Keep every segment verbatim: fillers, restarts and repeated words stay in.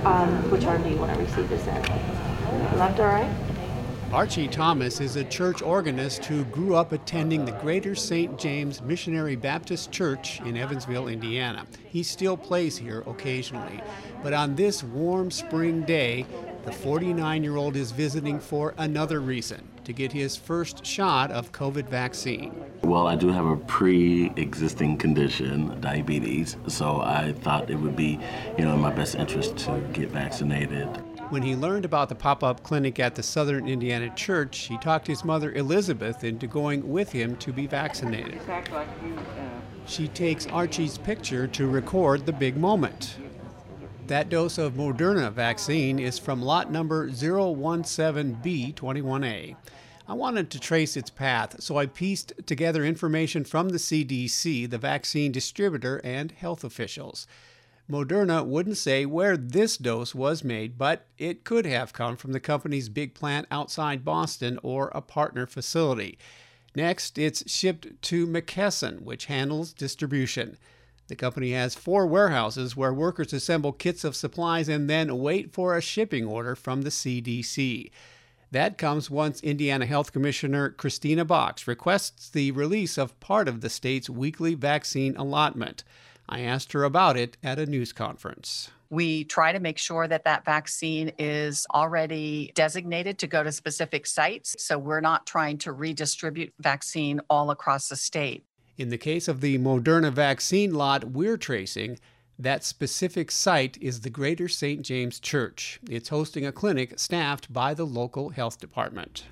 Um, which arm do you want to receive this in? Left or right? Archie Thomas is a church organist who grew up attending the Greater Saint James Missionary Baptist Church in Evansville, Indiana. He still plays here occasionally, but on this warm spring day, the forty-nine-year-old is visiting for another reason, to get his first shot of COVID vaccine. Well, I do have a pre-existing condition, diabetes, so I thought it would be, you know, in my best interest to get vaccinated. When he learned about the pop-up clinic at the Southern Indiana Church, he talked his mother Elizabeth into going with him to be vaccinated. She takes Archie's picture to record the big moment. That dose of Moderna vaccine is from lot number zero one seven B twenty-one A. I wanted to trace its path, so I pieced together information from the C D C, the vaccine distributor, and health officials. Moderna wouldn't say where this dose was made, but it could have come from the company's big plant outside Boston or a partner facility. Next, it's shipped to McKesson, which handles distribution. The company has four warehouses where workers assemble kits of supplies and then wait for a shipping order from the C D C. That comes once Indiana Health Commissioner Christina Box requests the release of part of the state's weekly vaccine allotment. I asked her about it at a news conference. We try to make sure that that vaccine is already designated to go to specific sites, so we're not trying to redistribute vaccine all across the state. In the case of the Moderna vaccine lot we're tracing, that specific site is the Greater Saint James Church. It's hosting a clinic staffed by the local health department.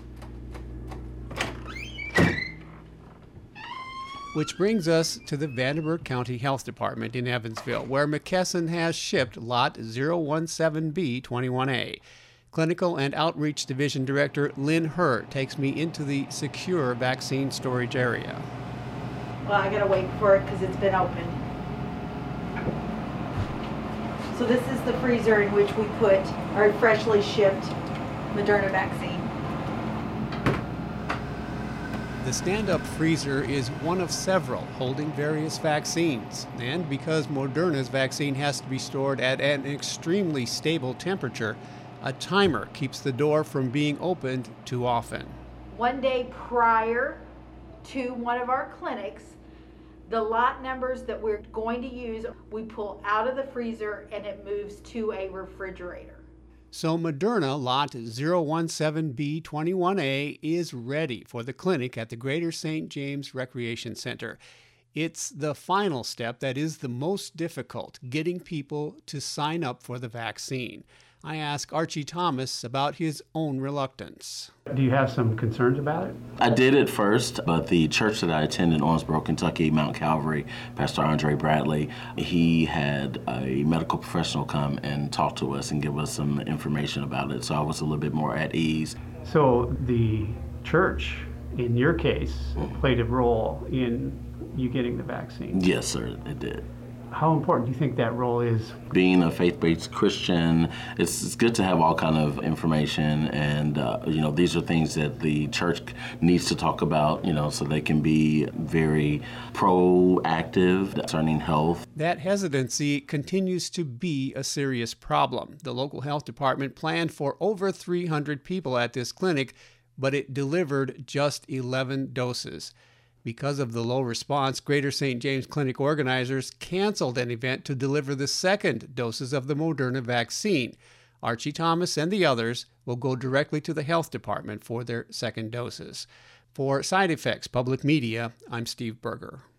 Which brings us to the Vanderburgh County Health Department in Evansville, where McKesson has shipped lot zero one seven B twenty-one A. Clinical and Outreach Division Director Lynn Hurt takes me into the secure vaccine storage area. Well, I gotta wait for it because it's been open. So this is the freezer in which we put our freshly shipped Moderna vaccine. The stand-up freezer is one of several holding various vaccines, and because Moderna's vaccine has to be stored at an extremely stable temperature, a timer keeps the door from being opened too often. One day prior to one of our clinics, the lot numbers that we're going to use, we pull out of the freezer and it moves to a refrigerator. So Moderna lot zero one seven B twenty-one A is ready for the clinic at the Greater Saint James Recreation Center. It's the final step that is the most difficult, getting people to sign up for the vaccine. I asked Archie Thomas about his own reluctance. Do you have some concerns about it? I did at first, but the church that I attend in Owensboro, Kentucky, Mount Calvary, Pastor Andre Bradley, he had a medical professional come and talk to us and give us some information about it, so I was a little bit more at ease. So the church, in your case, Mm. played a role in you getting the vaccine. Yes, sir, it did. How important do you think that role is? Being a faith-based Christian, it's, it's good to have all kind of information, and uh, you know, these are things that the church needs to talk about, you know, so they can be very proactive concerning health. That hesitancy continues to be a serious problem. The local health department planned for over three hundred people at this clinic, but it delivered just eleven doses. Because of the low response, Greater Saint James Clinic organizers canceled an event to deliver the second doses of the Moderna vaccine. Archie Thomas and the others will go directly to the health department for their second doses. For Side Effects Public Media, I'm Steve Berger.